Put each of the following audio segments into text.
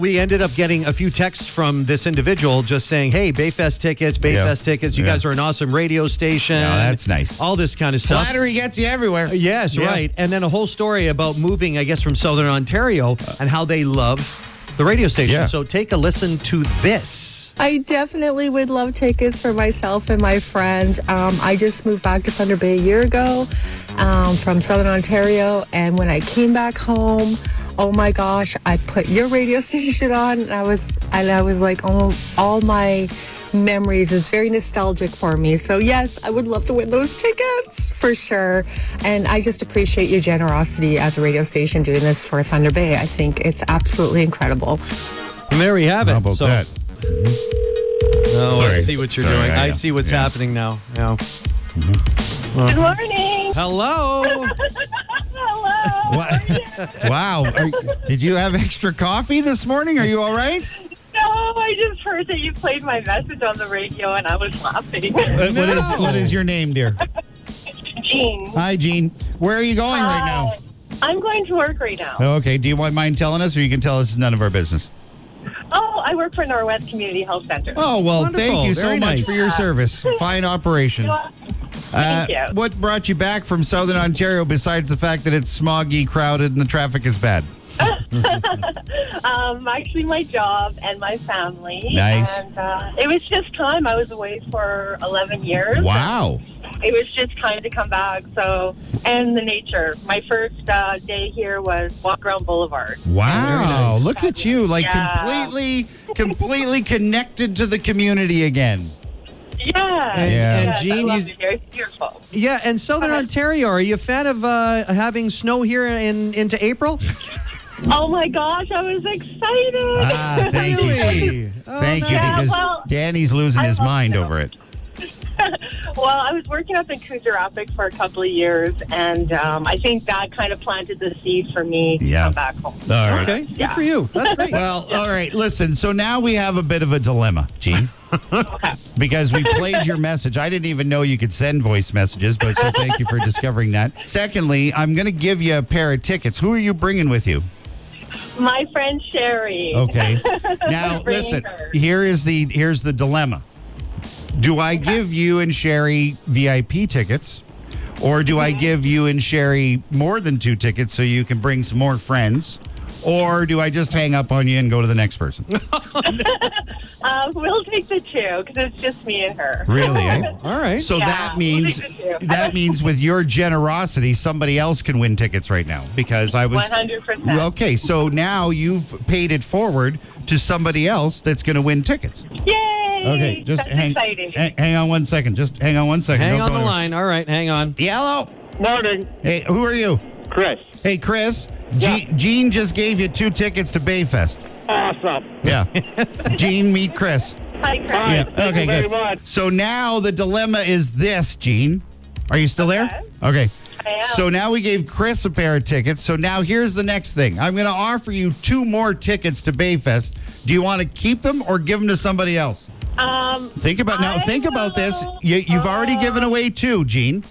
We ended up getting a few texts from this individual just saying, hey, Bayfest tickets, Bayfest tickets. You guys are an awesome radio station. Oh, that's nice. All this kind of stuff. Flattery gets you everywhere. Yes, right. And then a whole story about moving, I guess, from Southern Ontario and how they love the radio station. Yeah. So take a listen to this. I definitely would love tickets for myself and my friend. I just moved back to Thunder Bay a year ago from Southern Ontario. And when I came back home, oh my gosh, I put your radio station on. And I was like, oh, all my memories is very nostalgic for me. So yes, I would love to win those tickets for sure. And I just appreciate your generosity as a radio station doing this for Thunder Bay. I think it's absolutely incredible. And there we have it. How about that? Oh, Sorry. I see what you're doing. I see what's happening now. Yeah. Good morning. Hello. Hello. What? Wow. Did you have extra coffee this morning? Are you all right? No, I just heard that you played my message on the radio and I was laughing. What is your name, dear? Jean. Hi, Jean. Where are you going right now? I'm going to work right now. Okay. Do you mind telling us, or you can tell us it's none of our business? Oh, I work for Norwest Community Health Center. Oh, well, Wonderful. thank you so Very much nice. for your service. Fine operation. Thank you. What brought you back from Southern Ontario besides the fact that it's smoggy, crowded, and the traffic is bad? Actually, my job and my family. Nice. And it was just time. I was away for 11 years. Wow. It was just time to come back. So, and the nature. My first day here was walk around Boulevard. Wow. nice. Look at you, like Yeah. completely connected to the community again. Yeah. And Yes, Jean, I you- loved it here. It's beautiful. Yeah, and Southern Ontario, are you a fan of having snow here into April? Oh my gosh, I was excited. Thank you, Really? Chief. Thank you, yeah, because well, Danny's losing I his love mind snow. over it. Well, I was working up in Coos Rapids for a couple of years, and I think that kind of planted the seed for me to Yeah. come back home. All right. Okay, good Yeah. for you. That's great. Well, all right. Listen, so now we have a bit of a dilemma, Gene. Okay. Because we played your message. I didn't even know you could send voice messages, but so thank you for discovering that. Secondly, I'm going to give you a pair of tickets. Who are you bringing with you? My friend Sherry. Okay. Now, Bringing listen, her. here's the dilemma. Do I give you and Sherry VIP tickets, or do I give you and Sherry more than 2 tickets so you can bring some more friends? Or do I just hang up on you and go to the next person? We'll take the 2 because it's just me and her. Really, eh? All right. So Yeah, that means we'll take the 2. that means with your generosity, somebody else can win tickets right now because I was 100%. okay. So now you've paid it forward to somebody else that's going to win tickets. Yay! Okay, just That's hang exciting. hang on one second. Just hang on one second. Hang Don't on go the anywhere. line. All right, hang on. Yellow. Morning, Hey, who are you? Chris. Hey, Chris. Yeah. Gene just gave you 2 tickets to Bayfest. Awesome. Yeah. Gene, meet Chris. Hi, Chris. Hi. Yeah. Thank Okay, you very good. much. So now the dilemma is this, Gene. Are you still there? Okay. I am. So now we gave Chris a pair of tickets. So now here's the next thing. I'm going to offer you 2 more tickets to Bayfest. Do you want to keep them or give them to somebody else? Think about this. You've already given away 2, Gene.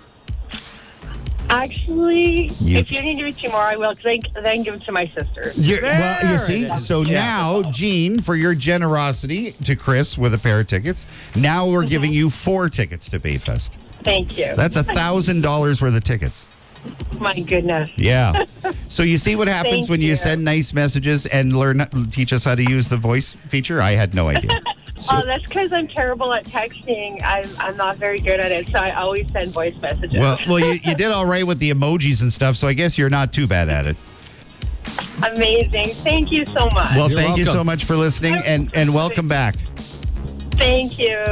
Actually, if you can give me 2 more, I will. Cause then give them to my sisters. Well, you There see, it is. so Yeah. now, Gene, for your generosity to Chris with a pair of tickets, now we're giving you 4 tickets to Bayfest. Thank you. That's $1,000 worth of tickets. My goodness. Yeah. So you see what happens Thank when you you. send nice messages and teach us how to use the voice feature? I had no idea. Oh, that's because I'm terrible at texting. I'm not very good at it, so I always send voice messages. Well, you did all right with the emojis and stuff, so I guess you're not too bad at it. Amazing. Thank you so much. Well, You're thank you welcome. so much for listening, and welcome back. Thank you.